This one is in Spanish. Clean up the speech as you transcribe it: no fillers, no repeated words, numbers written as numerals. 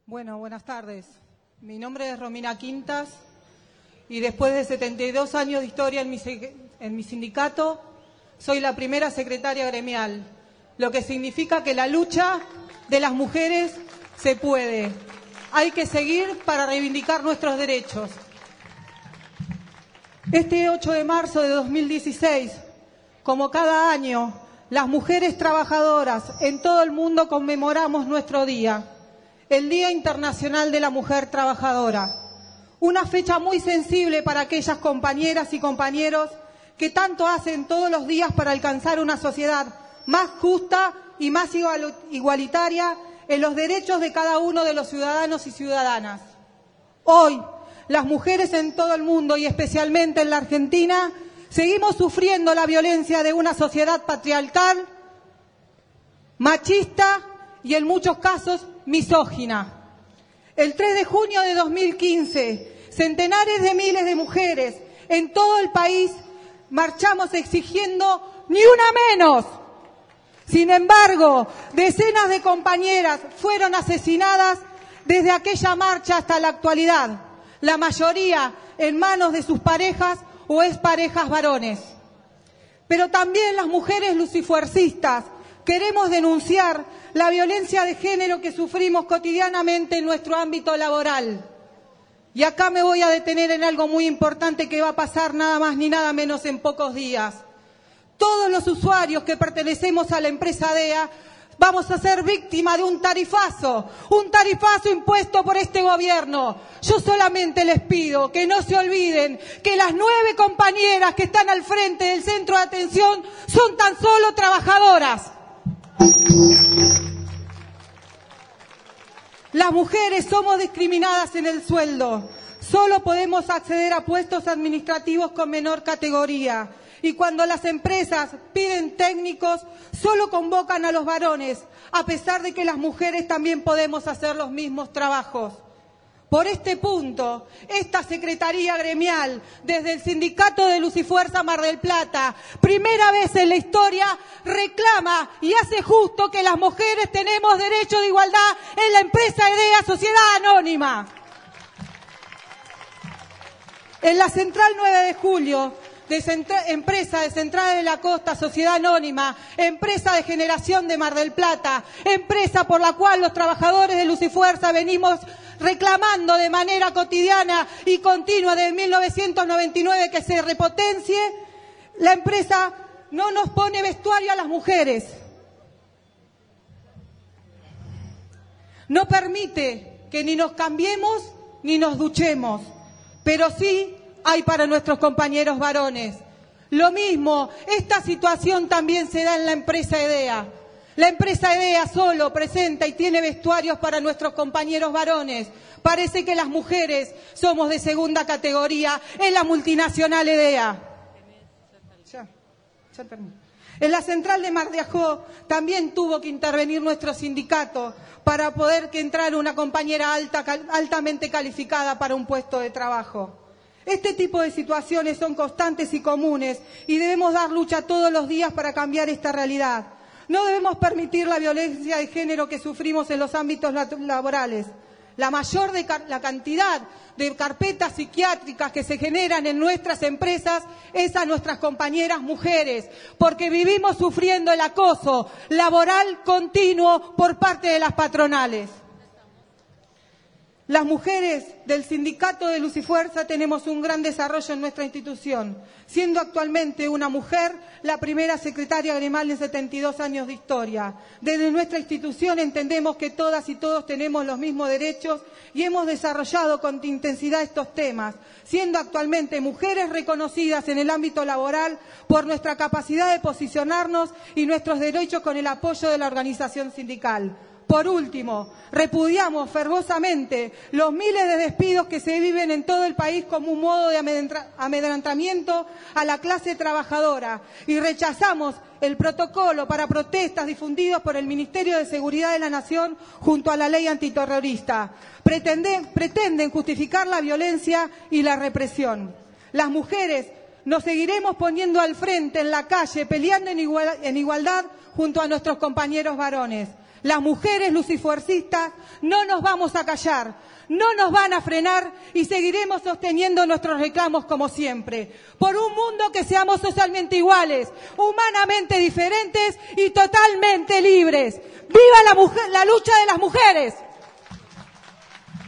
Bueno, buenas tardes. Mi nombre es Romina Quintas y después de 72 años de historia en mi sindicato, soy la primera secretaria gremial, lo que significa que la lucha de las mujeres se puede. Hay que seguir para reivindicar nuestros derechos. Este 8 de marzo de 2016, como cada año, las mujeres trabajadoras en todo el mundo conmemoramos nuestro día, el Día Internacional de la Mujer Trabajadora. Una fecha muy sensible para aquellas compañeras y compañeros que tanto hacen todos los días para alcanzar una sociedad más justa y más igualitaria en los derechos de cada uno de los ciudadanos y ciudadanas. Hoy, las mujeres en todo el mundo y especialmente en la Argentina, seguimos sufriendo la violencia de una sociedad patriarcal, machista y en muchos casos misógina. El 3 de junio de 2015, centenares de miles de mujeres en todo el país marchamos exigiendo ni una menos. Sin embargo, decenas de compañeras fueron asesinadas desde aquella marcha hasta la actualidad, la mayoría en manos de sus parejas o exparejas varones. Pero también las mujeres lucifuercistas queremos denunciar la violencia de género que sufrimos cotidianamente en nuestro ámbito laboral. Y acá me voy a detener en algo muy importante que va a pasar nada más ni nada menos en pocos días. Todos los usuarios que pertenecemos a la empresa DEA vamos a ser víctimas de un tarifazo impuesto por este gobierno. Yo solamente les pido que no se olviden que las 9 compañeras que están al frente del centro de atención son tan solo trabajadoras. Las mujeres somos discriminadas en el sueldo. Solo podemos acceder a puestos administrativos con menor categoría. Y cuando las empresas piden técnicos, solo convocan a los varones, a pesar de que las mujeres también podemos hacer los mismos trabajos. Por este punto, esta Secretaría Gremial, desde el Sindicato de Luz y Fuerza Mar del Plata, primera vez en la historia, reclama y hace justo que las mujeres tenemos derecho de igualdad en la empresa EDEA Sociedad Anónima. En la Central 9 de Julio, empresa de Centrales de la Costa, Sociedad Anónima, empresa de generación de Mar del Plata, empresa por la cual los trabajadores de Luz y Fuerza venimos reclamando de manera cotidiana y continua desde 1999 que se repotencie, la empresa no nos pone vestuario a las mujeres. No permite que ni nos cambiemos ni nos duchemos, pero sí hay para nuestros compañeros varones. Lo mismo, esta situación también se da en la empresa EDEA. La empresa EDEA solo presenta y tiene vestuarios para nuestros compañeros varones. Parece que las mujeres somos de segunda categoría en la multinacional EDEA. Ya termino. En la central de Mar de Ajó también tuvo que intervenir nuestro sindicato para poder que entrara una compañera altamente calificada para un puesto de trabajo. Este tipo de situaciones son constantes y comunes y debemos dar lucha todos los días para cambiar esta realidad. No debemos permitir la violencia de género que sufrimos en los ámbitos laborales. La cantidad de carpetas psiquiátricas que se generan en nuestras empresas es a nuestras compañeras mujeres, porque vivimos sufriendo el acoso laboral continuo por parte de las patronales. Las mujeres del Sindicato de Luz y Fuerza tenemos un gran desarrollo en nuestra institución, siendo actualmente una mujer la primera secretaria gremial en 72 años de historia. Desde nuestra institución entendemos que todas y todos tenemos los mismos derechos y hemos desarrollado con intensidad estos temas, siendo actualmente mujeres reconocidas en el ámbito laboral por nuestra capacidad de posicionarnos y nuestros derechos con el apoyo de la organización sindical. Por último, repudiamos fervorosamente los miles de despidos que se viven en todo el país como un modo de amedrentamiento a la clase trabajadora y rechazamos el protocolo para protestas difundidos por el Ministerio de Seguridad de la Nación junto a la ley antiterrorista. Pretenden justificar la violencia y la represión. Las mujeres nos seguiremos poniendo al frente en la calle, peleando en igualdad junto a nuestros compañeros varones. Las mujeres lucifuercistas no nos vamos a callar, no nos van a frenar y seguiremos sosteniendo nuestros reclamos como siempre. Por un mundo que seamos socialmente iguales, humanamente diferentes y totalmente libres. ¡Viva la lucha de las mujeres!